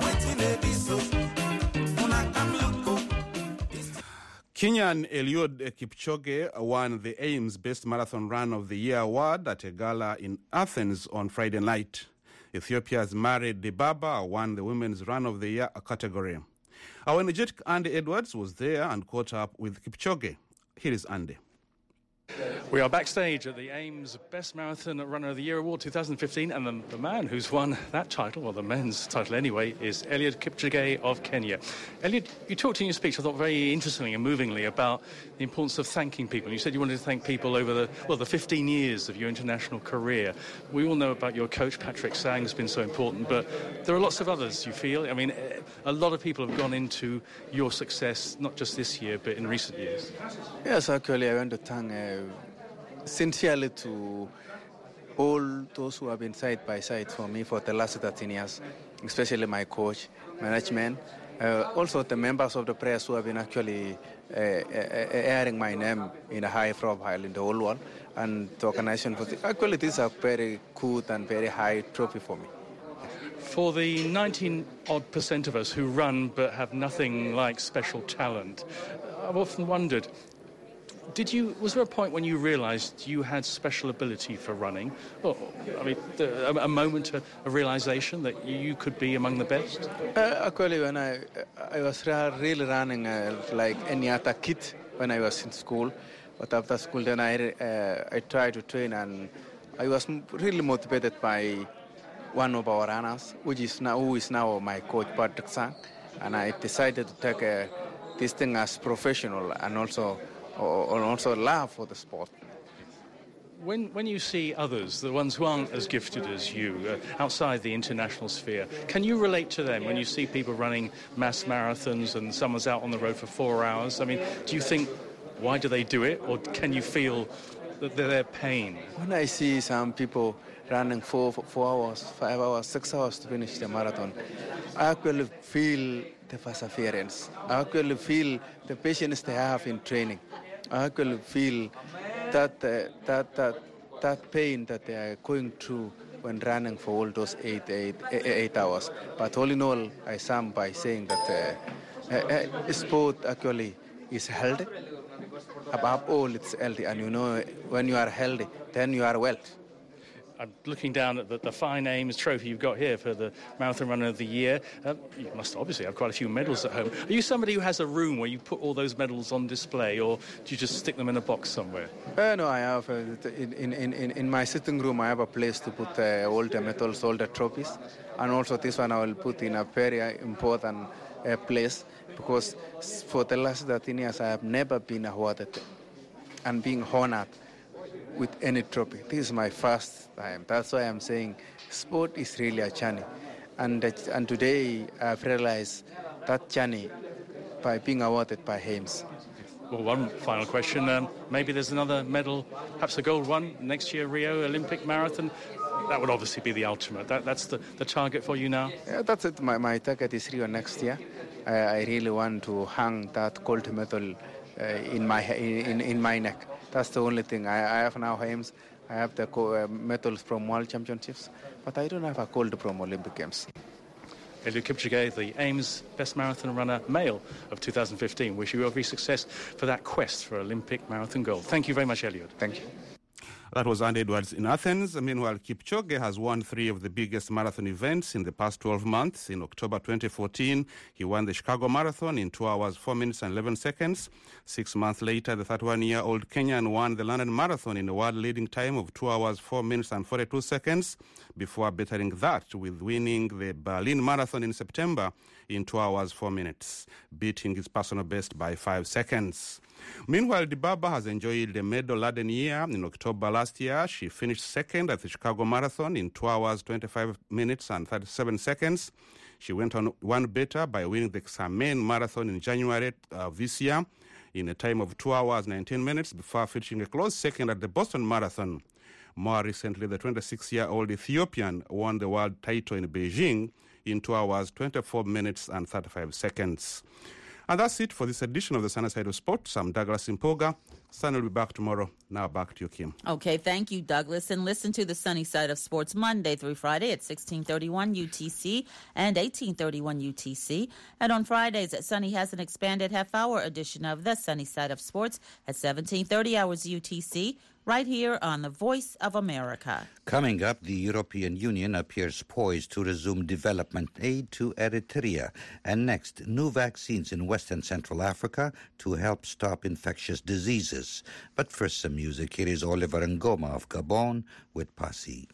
Kenyan Eliud Kipchoge won the AIMS Best Marathon Run of the Year award at a gala in Athens on Friday night. Ethiopia's Mary Dibaba won the Women's Run of the Year category. Our energetic Andy Edwards was there and caught up with Kipchoge. Here is Andy.
We are backstage at the AIMS Best Marathon Runner of the Year Award 2015, and the man who's won that title, well, the men's title anyway, is Eliud Kipchoge of Kenya. Eliud, you talked in your speech, I thought, very interestingly and movingly about the importance of thanking people. You said you wanted to thank people over the 15 years of your international career. We all know about your coach, Patrick Sang, has been so important, but there are lots of others, you feel. I mean, a lot of people have gone into your success, not just this year, but in recent years.
Yes, actually, I want to thank sincerely to all those who have been side by side for me for the last 13 years, especially my coach, management, also the members of the press who have been actually airing my name in a high profile in the whole world, and the organization. Actually, this is a very good and very high trophy for me.
For the 19-odd% of us who run but have nothing like special talent, I've often wondered, was there a point when you realized you had special ability for running? Or, I mean, a moment, a realization that you could be among the best?
Actually, when I was really running like any other kid when I was in school. But after school, then I tried to train, and I was really motivated by one of our runners, who is now my coach, Patrick Sang, and I decided to take this thing as professional and also love for the sport.
When you see others, the ones who aren't as gifted as you, outside the international sphere, can you relate to them when you see people running mass marathons and someone's out on the road for 4 hours? I mean, do you think, why do they do it? Or can you feel their pain?
When I see some people running 4 hours, 5 hours, 6 hours to finish the marathon, I actually feel the perseverance. I actually feel the patience they have in training. I actually feel that pain that they are going through when running for all those 8 hours. But all in all, I sum by saying that sport actually is healthy. Above all, it's healthy. And you know, when you are healthy, then you are well.
I'm looking down at the Fine Aims trophy you've got here for the Marathon Runner of the Year. You must obviously have quite a few medals at home. Are you somebody who has a room where you put all those medals on display, or do you just stick them in a box somewhere?
No, I have in my sitting room. I have a place to put all the medals, all the trophies, and also this one I will put in a very important place, because for the last 13 years I have never been awarded and being honored with any trophy. This is my first time. That's why I'm saying sport is really a journey. And today I've realized that journey by being awarded by Hames.
Well, one final question. Maybe there's another medal, perhaps a gold one, next year, Rio Olympic Marathon. That would obviously be the ultimate. That's the target for you now?
Yeah, that's it. My target is Rio next year. I really want to hang that gold medal in my neck. That's the only thing. I have now Hames. I have the medals from World Championships, but I don't have a gold from Olympic Games.
Eliud Kipchoge, the Ames Best Marathon Runner Male of 2015. Wish you every success for that quest for Olympic marathon gold. Thank you very much, Eliud.
Thank you.
That was Andy Edwards in Athens. Meanwhile, Kipchoge has won 3 of the biggest marathon events in the past 12 months. In October 2014, he won the Chicago Marathon in 2 hours, 4 minutes and 11 seconds. 6 months later, the 31-year-old Kenyan won the London Marathon in a world-leading time of 2 hours, 4 minutes and 42 seconds, before bettering that with winning the Berlin Marathon in September in 2 hours, 4 minutes, beating his personal best by 5 seconds. Meanwhile, Dibaba has enjoyed a medal-laden year. In October last year, she finished second at the Chicago Marathon in 2 hours, 25 minutes and 37 seconds. She went on one better by winning the Xiamen Marathon in January of this year in a time of 2 hours, 19 minutes, before finishing a close second at the Boston Marathon. More recently, the 26-year-old Ethiopian won the world title in Beijing in 2 hours, 24 minutes and 35 seconds. And that's it for this edition of the Sunny Side of Sports. I'm Douglas Impoga. Sun will be back tomorrow. Now back to you, Kim.
Okay, thank you, Douglas. And listen to the Sunny Side of Sports Monday through Friday at 1631 UTC and 1831 UTC. And on Fridays, Sunny has an expanded half-hour edition of the Sunny Side of Sports at 1730 hours UTC, right here on the Voice of America.
Coming up, the European Union appears poised to resume development aid to Eritrea. And next, new vaccines in West and Central Africa to help stop infectious diseases. But first, some music. Here is Oliver Ngoma of Gabon with Passy.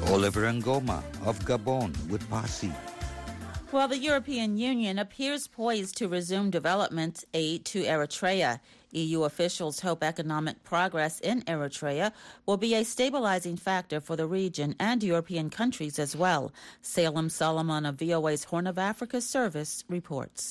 Oliver Ngoma of Gabon with PASI.
Well, the European Union appears poised to resume development aid to Eritrea. EU officials hope economic progress in Eritrea will be a stabilizing factor for the region and European countries as well. Salem Solomon of VOA's Horn of Africa service reports.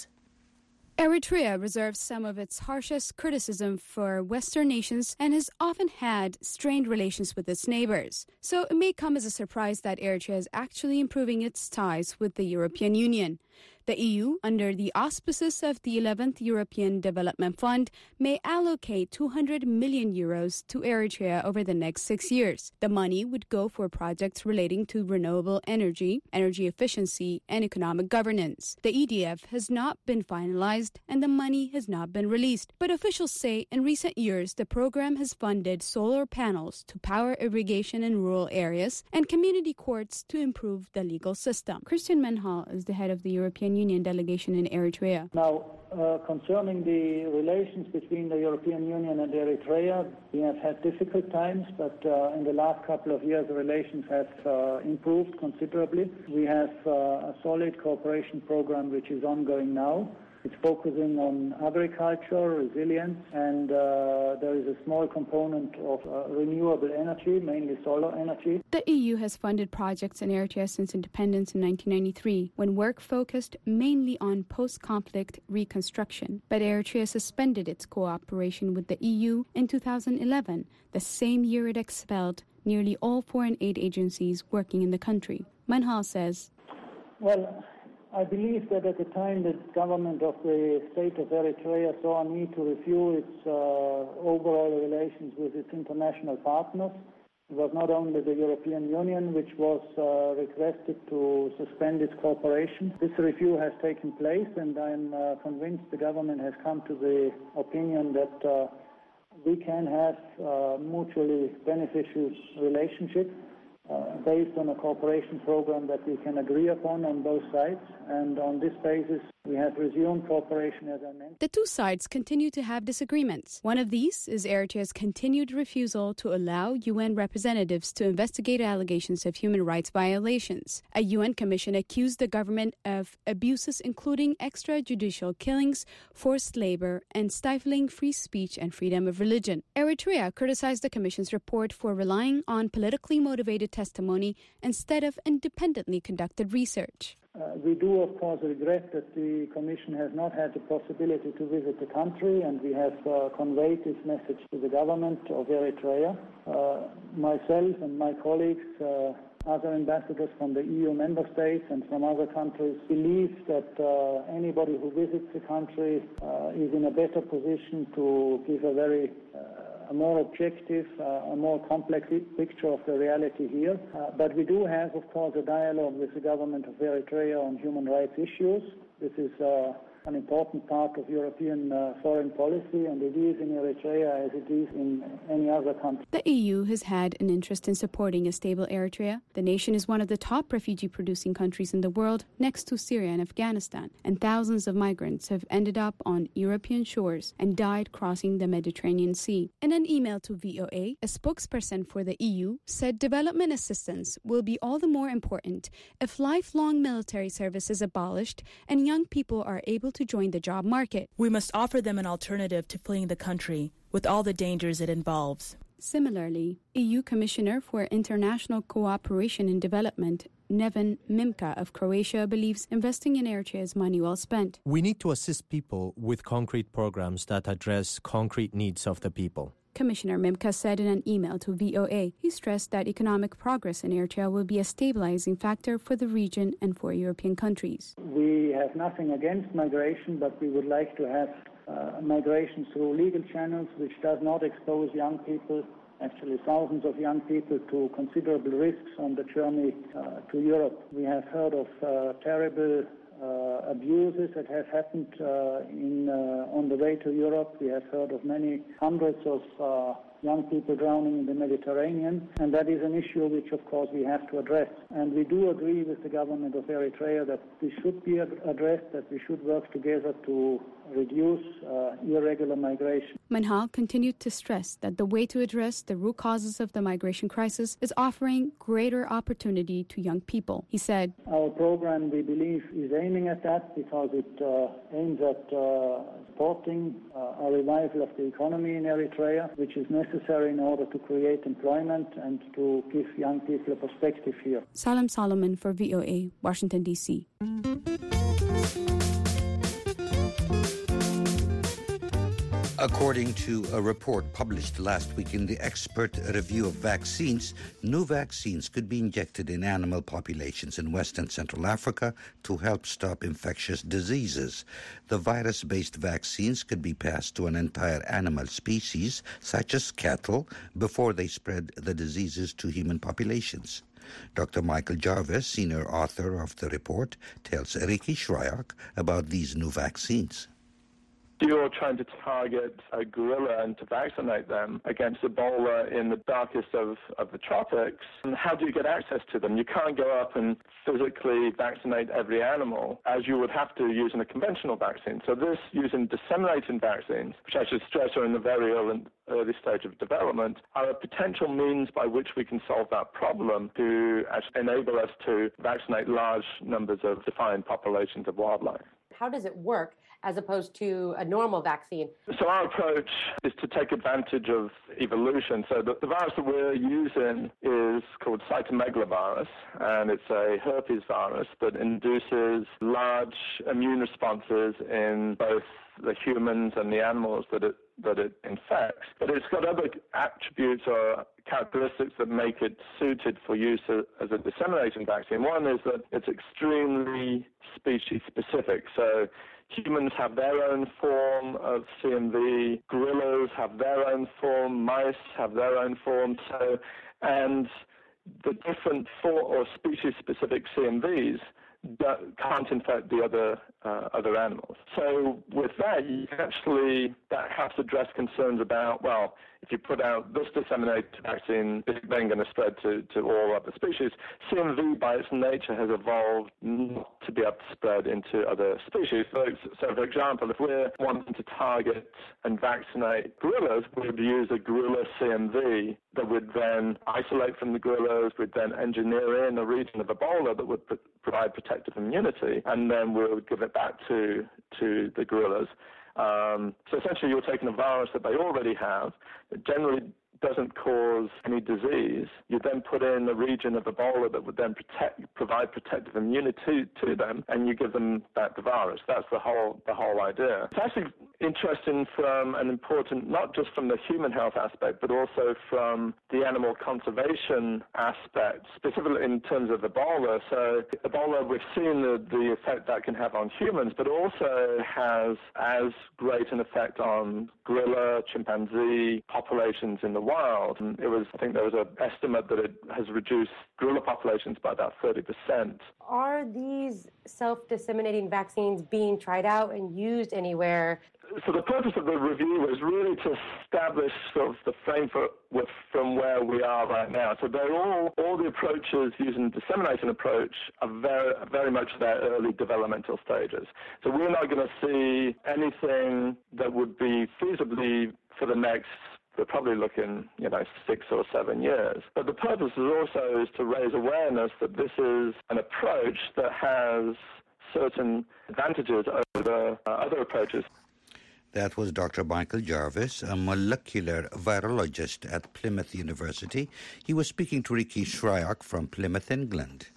Eritrea reserves some of its harshest criticism for Western nations and has often had strained relations with its neighbors. So it may come as a surprise that Eritrea is actually improving its ties with the European Union. The EU, under the auspices of the 11th European Development Fund, may allocate 200 million euros to Eritrea over the next 6 years. The money would go for projects relating to renewable energy, energy efficiency, and economic governance. The EDF has not been finalized and the money has not been released. But officials say in recent years the program has funded solar panels to power irrigation in rural areas and community courts to improve the legal system. Christian Menhal is the head of the European Union delegation in Eritrea.
Now, concerning the relations between the European Union and Eritrea, we have had difficult times, but in the last couple of years the relations have improved considerably. We have a solid cooperation program which is ongoing now. It's focusing on agriculture, resilience, and there is a small component of renewable energy, mainly solar energy.
The EU has funded projects in Eritrea since independence in 1993, when work focused mainly on post-conflict reconstruction. But Eritrea suspended its cooperation with the EU in 2011, the same year it expelled nearly all foreign aid agencies working in the country. Manhal says,
well, I believe that at the time the government of the state of Eritrea saw a need to review its overall relations with its international partners. It was not only the European Union which was requested to suspend its cooperation. This review has taken place, and I'm convinced the government has come to the opinion that we can have mutually beneficial relationship based on a cooperation program that we can agree upon on both sides. And on this basis, we have resumed cooperation, as I mentioned.
The two sides continue to have disagreements. One of these is Eritrea's continued refusal to allow UN representatives to investigate allegations of human rights violations. A UN commission accused the government of abuses including extrajudicial killings, forced labor, and stifling free speech and freedom of religion. Eritrea criticized the commission's report for relying on politically motivated testimony instead of independently conducted research.
We do, of course, regret that the Commission has not had the possibility to visit the country, and we have conveyed this message to the government of Eritrea. Myself and my colleagues, other ambassadors from the EU member states and from other countries, believe that anybody who visits the country is in a better position to give a more objective, a more complex picture of the reality here. But we do have, of course, a dialogue with the government of Eritrea on human rights issues. This is an important part of European foreign policy, and it is in Eritrea as it is in any other country.
The EU has had an interest in supporting a stable Eritrea. The nation is one of the top refugee-producing countries in the world, next to Syria and Afghanistan, and thousands of migrants have ended up on European shores and died crossing the Mediterranean Sea. In an email to VOA, a spokesperson for the EU said development assistance will be all the more important if lifelong military service is abolished and young people are able to join the job market.
We must offer them an alternative to fleeing the country, with all the dangers it involves.
Similarly, EU Commissioner for International Cooperation and Development, Neven Mimka of Croatia, believes investing in Eritrea is money well spent.
We need to assist people with concrete programs that address concrete needs of the people.
Commissioner Mimka said in an email to VOA. He stressed that economic progress in Eritrea will be a stabilizing factor for the region and for European countries.
We have nothing against migration, but we would like to have migration through legal channels, which does not expose young people, actually thousands of young people, to considerable risks on the journey to Europe. We have heard of terrible abuses that have happened on the way to Europe. We have heard of many hundreds of young people drowning in the Mediterranean, and that is an issue which, of course, we have to address. And we do agree with the government of Eritrea that this should be addressed, that we should work together to reduce irregular migration.
Manhal continued to stress that the way to address the root causes of the migration crisis is offering greater opportunity to young people. He said,
"Our program, we believe, is aiming at that because it aims at supporting a revival of the economy in Eritrea, which is necessary in order to create employment and to give young people a perspective here."
Salam Solomon for VOA, Washington, D.C.
According to a report published last week in the Expert Review of Vaccines, new vaccines could be injected in animal populations in West and Central Africa to help stop infectious diseases. The virus-based vaccines could be passed to an entire animal species, such as cattle, before they spread the diseases to human populations. Dr. Michael Jarvis, senior author of the report, tells Ricky Shryock about these new vaccines.
You're trying to target a gorilla and to vaccinate them against Ebola in the darkest of the tropics. And how do you get access to them? You can't go up and physically vaccinate every animal as you would have to using a conventional vaccine. So this, using disseminating vaccines, which I should stress are in the very early stage of development, are a potential means by which we can solve that problem to actually enable us to vaccinate large numbers of defined populations of wildlife.
How does it work as opposed to a normal vaccine?
So our approach is to take advantage of evolution. So the virus that we're using is called cytomegalovirus, and it's a herpes virus that induces large immune responses in both the humans and the animals that it infects. But it's got other attributes or characteristics that make it suited for use as a disseminating vaccine. One is that it's extremely species specific. So humans have their own form of CMV, gorillas have their own form, mice have their own form. And the different or species-specific CMVs can't infect the other animals. So with that, that helps address concerns about, well, if you put out this disseminated vaccine, it's then going to spread to all other species. CMV, by its nature, has evolved not to be able to spread into other species. So for example, if we're wanting to target and vaccinate gorillas, we'd use a gorilla CMV that would then isolate from the gorillas, we'd then engineer in a region of Ebola that would provide protective immunity, and then we would give it back to the gorillas. So essentially you're taking a virus that they already have, that generally doesn't cause any disease. You then put in a region of Ebola that would then provide protective immunity to them, and you give them back the virus. That's the whole idea. It's actually interesting and important, not just from the human health aspect, but also from the animal conservation aspect, specifically in terms of Ebola. So Ebola, we've seen the effect that can have on humans, but also has as great an effect on gorilla, chimpanzee populations in the wild. And I think there was an estimate that it has reduced gorilla populations by about 30%.
Are these self-disseminating vaccines being tried out and used anywhere?
So the purpose of the review was really to establish sort of the framework from where we are right now. So they're all the approaches using the disseminating approach are very, very much their early developmental stages. So we're not going to see anything that would be feasibly for the next, we're probably looking, 6 or 7 years. But the purpose is also to raise awareness that this is an approach that has certain advantages over other approaches.
That was Dr. Michael Jarvis, a molecular virologist at Plymouth University. He was speaking to Ricky Shryock from Plymouth, England.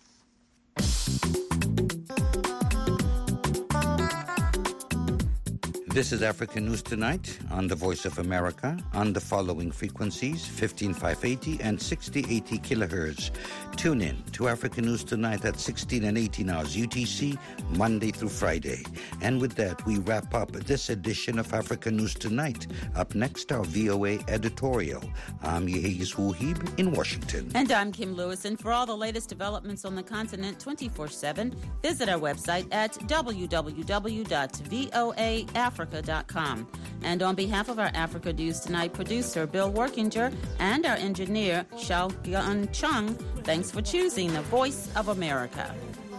This is African News Tonight on the Voice of America on the following frequencies, 15580 and 6080 kilohertz. Tune in to African News Tonight at 16 and 18 hours UTC, Monday through Friday. And with that, we wrap up this edition of African News Tonight. Up next, our VOA editorial. I'm Yehis Wuhib in Washington.
And I'm Kim Lewis. And for all the latest developments on the continent 24/7, visit our website at www.voaafrica.com. voaafrica.com. And on behalf of our Africa News Tonight producer, Bill Workinger, and our engineer, Xiaogyun Chung, thanks for choosing the Voice of America.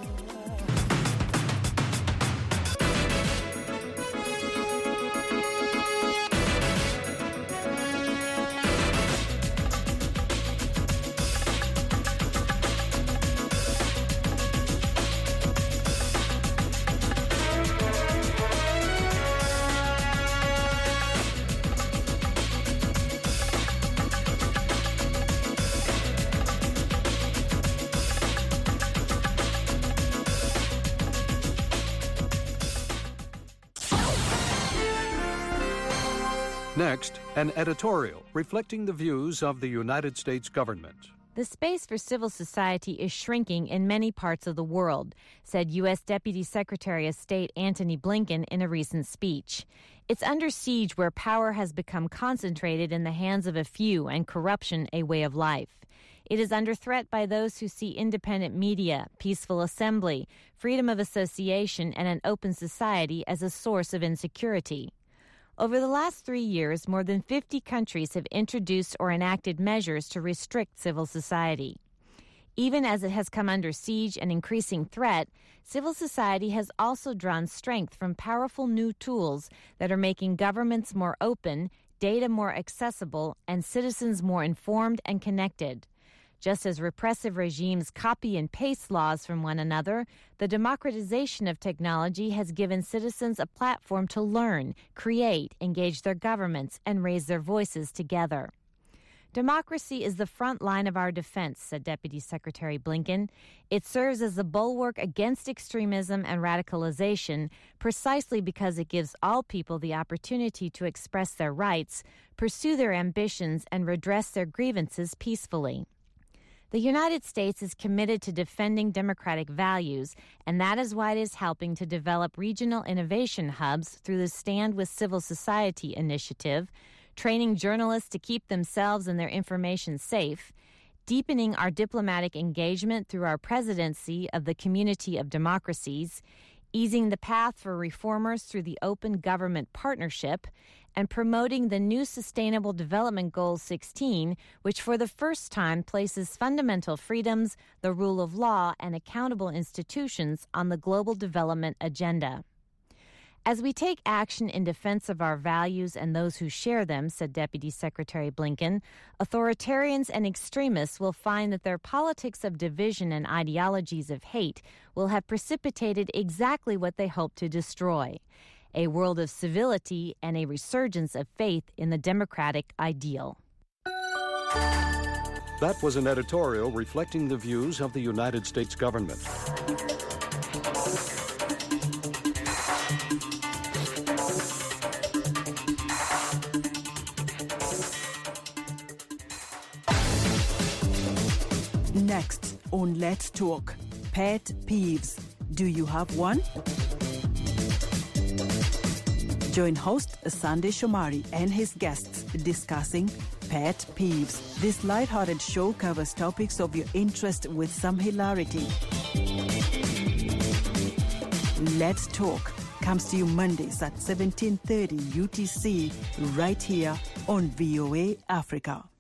Next, an editorial reflecting the views of the United States government.
The space for civil society is shrinking in many parts of the world, said U.S. Deputy Secretary of State Antony Blinken in a recent speech. It's under siege where power has become concentrated in the hands of a few and corruption a way of life. It is under threat by those who see independent media, peaceful assembly, freedom of association, and an open society as a source of insecurity. Over the last 3 years, more than 50 countries have introduced or enacted measures to restrict civil society. Even as it has come under siege and increasing threat, civil society has also drawn strength from powerful new tools that are making governments more open, data more accessible, and citizens more informed and connected. Just as repressive regimes copy and paste laws from one another, the democratization of technology has given citizens a platform to learn, create, engage their governments, and raise their voices together. Democracy is the front line of our defense, said Deputy Secretary Blinken. It serves as a bulwark against extremism and radicalization precisely because it gives all people the opportunity to express their rights, pursue their ambitions, and redress their grievances peacefully. The United States is committed to defending democratic values, and that is why it is helping to develop regional innovation hubs through the Stand with Civil Society initiative, training journalists to keep themselves and their information safe, deepening our diplomatic engagement through our presidency of the Community of Democracies, easing the path for reformers through the Open Government Partnership, and promoting the new Sustainable Development Goal 16, which for the first time places fundamental freedoms, the rule of law, and accountable institutions on the global development agenda. As we take action in defense of our values and those who share them, said Deputy Secretary Blinken, authoritarians and extremists will find that their politics of division and ideologies of hate will have precipitated exactly what they hope to destroy: a world of civility and a resurgence of faith in the democratic ideal.
That was an editorial reflecting the views of the United States government.
Next on Let's Talk, pet peeves. Do you have one? Join host Sandy Shomari and his guests discussing pet peeves. This lighthearted show covers topics of your interest with some hilarity. Let's Talk comes to you Mondays at 17:30 UTC right here on VOA Africa.